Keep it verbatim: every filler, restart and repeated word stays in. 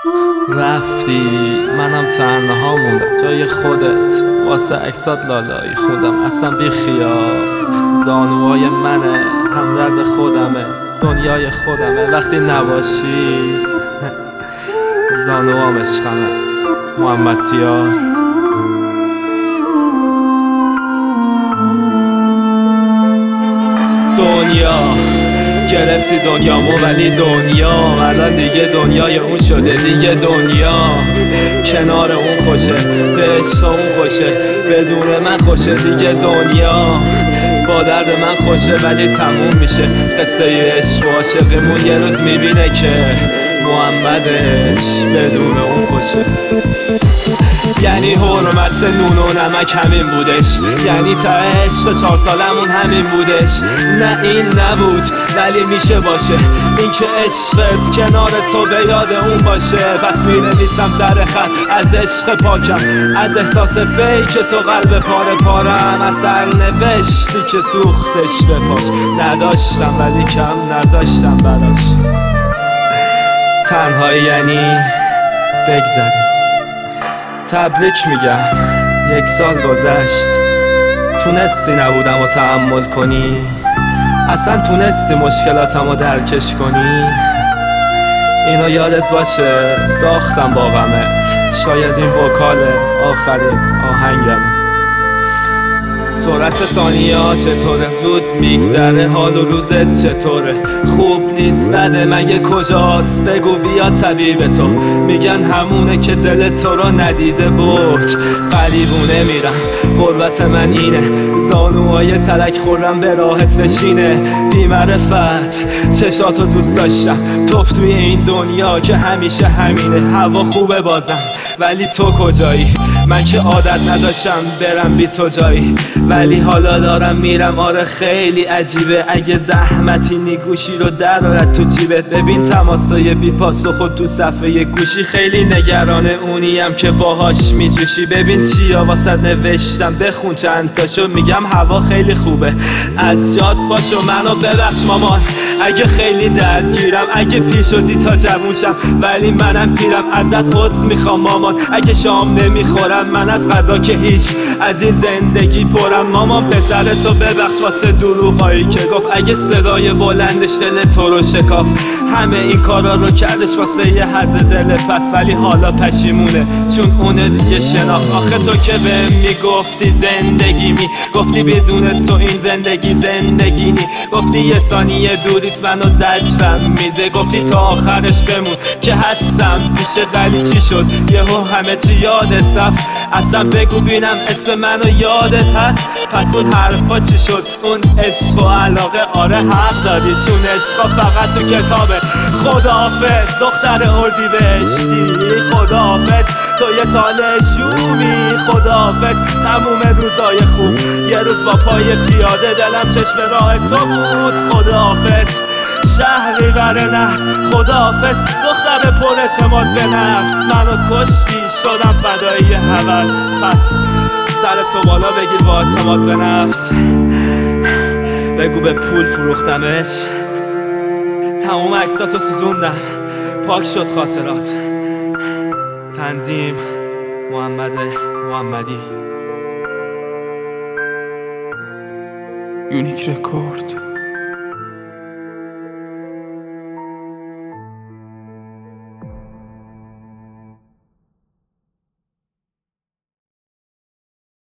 رفتی منم تنها موندم جای خودت واسه عکسات لالایی خوندم اصلا بی خیال زانوهای منه همدرد خودمه دنیای خودمه وقتی نباشی زانوام عشقمه محمد تیار. دنیا گرفتی دنیامو ولی دنیا الان دیگه دنیای اون شده دیگه دنیا کنار اون خوشه به عشق اون خوشه بدون من خوشه دیگه دنیا با درد من خوشه ولی تموم میشه قصه عشق و عاشقمون یه روز میبینه که محمدش بدون اون خوشه یعنی حرمت نون و نمک همین بودش یعنی تا عشق چهار سالمون همین بودش نه این نبود ولی میشه باشه این که عشقت کنار تو به یاد اون باشه پس می‌نویسم سر خط از عشق پاکم از احساس فیک تو قلب پاره پارم از سرنوشتی که سوختش به پاش نداشتم ولی کم نذاشتم براش تنهایی یعنی بگذره تبریک میگم یک سال گذشت تونستی نبودم و تحمل کنی اصلا تونستی مشکلاتم رو درکش کنی اینو یادت باشه ساختم با غمت شاید این وکال آخرین آهنگم سرعت ثانیه ها چطوره زود میگذره حال و روزت چطوره خوب نیست بده مگه کجاست بگو بیا طبیب تو میگن همونه که دل تو رو ندیده برد قریبونه میرم غربت من اینه زانوهای ترک خورم به راحت بشینه بی معرفت چشاتو دوست داشتم توف توی این دنیا که همیشه همینه هوا خوبه بازم ولی تو کجایی من که عادت نداشتم برم بی تو جایی ولی حالا دارم میرم آره خیلی عجیبه اگه زحمتی نی گوشی رو درارد تو جیبت ببین تماسای بی پاسخ تو صفحه گوشی خیلی نگران اونیم که باهاش میجوشی ببین چیا واسه نوشتم بخون چند تاشو میگم هوا خیلی خوبه از جات باش و منو ببخش مامان اگه خیلی درگیرم اگه پیر شدی تا جوون شم ولی منم پیرم ازت عذر میخوام مامان اگه شام نمیخورم من از غذا که هیچ از این زندگی پرم مامان پسر تو ببخش واسه دروغایی که گفت اگه صدای بلندش دل تو رو شکاف همه این کارا رو کردش واسه یه حز دل پس ولی حالا پشیمونه چون اونه دیگه شناخت آخه تو که بهم میگفتی زندگی می گفتی بدون تو این زندگی زندگی نی گفتی یه ثانیه دوریست منو زجرم میده گفتی تا آخرش بمون که هستم پیشت ولی چی شد یهو همه چی یادت رفت اصلا بگو بینم اسم منو یادت هست پس اون حرفا چی شد اون عشق و علاقه آره حق داری چون عشقا فقط تو کتابه خداحافظ دختر اردی بهشتی خداحافظ تو یه تاله شومی خداحافظ تموم روزای خوب یه روز با پای پیاده دلم چشم راه تو بود خداحافظ شهری بر نفس خداحافظ دختر پر اعتماد به نفس منو کشتی شدم فدایی هوس پس سر تو بالا بگیر با اعتماد به نفس بگو به پول فروختمش تموم عکساتو سوزوندم پاک شد خاطرات تنظیم محمد محمدی یونیک رکورد.